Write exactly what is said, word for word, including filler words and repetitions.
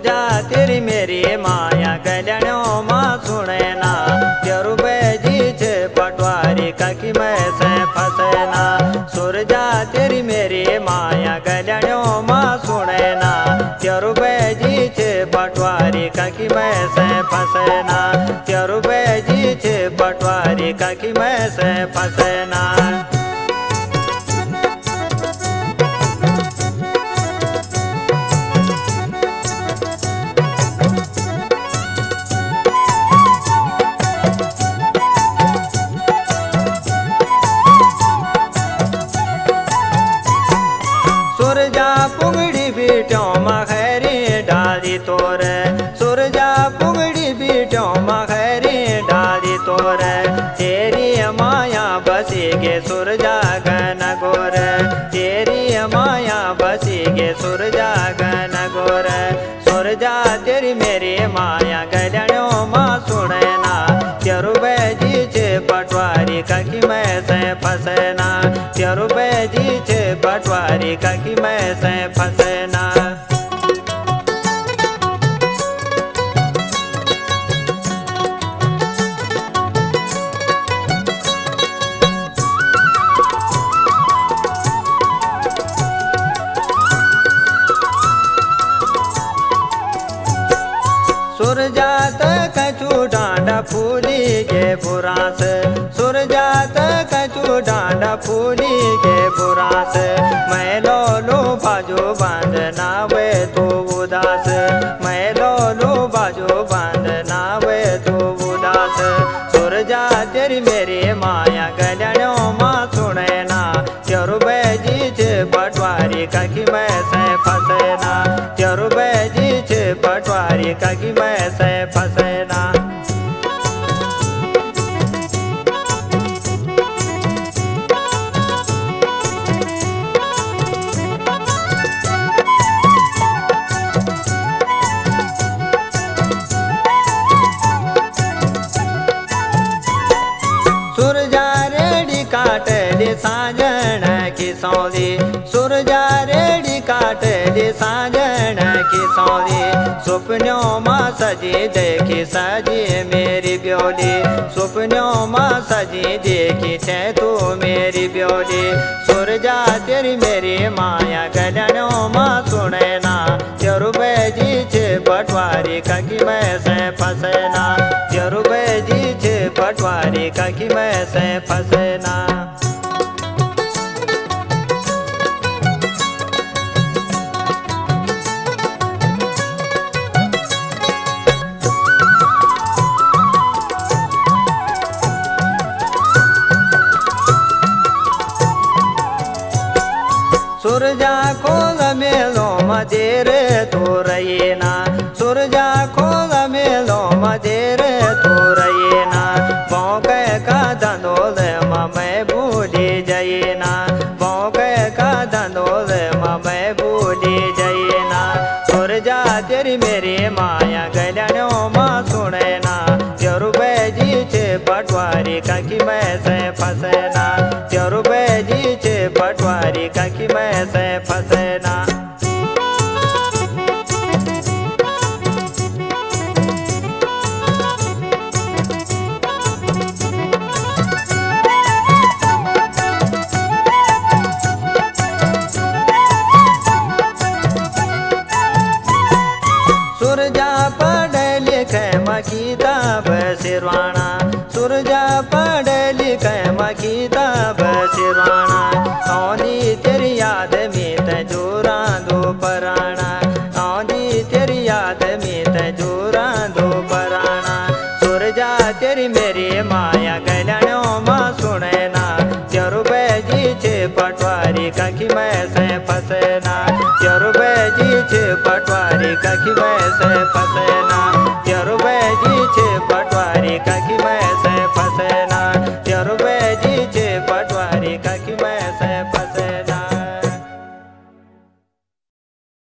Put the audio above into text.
सुरजा तेरी मेरी माया गलणो माँ सुने ना तेरू बेजी छे पटवारी काकी मैं से फसेना। सुरजा तेरी मेरी माया गलणो माँ सुने ना तेरू बेजी छे पटवारी काकी मैं से फसेना। तेरू बेजी छे पटवारी काकी मैं से फसेना। सुरजा पुगड़ी बीटों मखैरी डाली तोरे सुरजा पुगड़ी बीटों मखैरी डाली तोरे तेरी माया बसी के सुरजा गन गोर तेरी माया बसी के सुरजा गन गोर। सुरजा तेरी मेरी माया गलणो माँ सुने ना तेरू बेजी छे पटवारी काकी मैं से फसेना। तेरू बेजी छे पटवारी काकी मैं से फसेना। सुरजात कछु डांडा फूली के बुरास सुरजात कछु डांडा फूली के बुरास मैं लोलू बाजू बांधना वे तो उदास मैं लोलू बाजू बांधना वे तो उदास। सुरजा तेरी मेरी माया गलणो माँ सुने ना तेरू बेजी छे पटवारी काकी मैं से फसेना। तेरू बेजी छे पटवारी काकी मैं से फसेना। सुरजा रेडी काटली साजन की सौली सुरजा रेडी काटली साजन की सौली। सुपनों माँ सजी देखी सजी मेरी ब्योली सुपनों माँ सजी देखी छे तू मेरी ब्योली। सुरजा तेरी मेरी माया गलणो माँ सुने ना तेरू बेजी छे पटवारी काकी मैं से फसेना। तेरू बेजी छे पटवारी काकी मैं से फसेना। सुरजा खोल मेलो मदेर तो रहीना सुरजा खोल मेलो मदेर तो रहीना। भौके का धंधोल मैं भूली जाइना भौके का धंधोल मैं भूली जाइना। सुरजा तेरी मेरी माया गलणो माँ सुने ना तेरू बेजी छे पटवारी काकी मैं से फसेना। तेरू बेजी छे पटवारी काकी मैं से फसेना। सुरजा पढ़े लिखे माँ किताब सिरवाना सुरजा पढ़े लिखे माँ किताब सिरवाना। औंधी तेरी याद में तजूरा दो पराना औंधी तेरी याद में तजूरा दो पराना। सुरजा तेरी मेरी माया गलणो माँ सुने ना तेरू बेजी छे पटवारी काकी मैं से फसेना। तेरू बेजी छे पटवारी काकी मैं से फसेना। तेरू बेजी छे पटवारी काकी मैं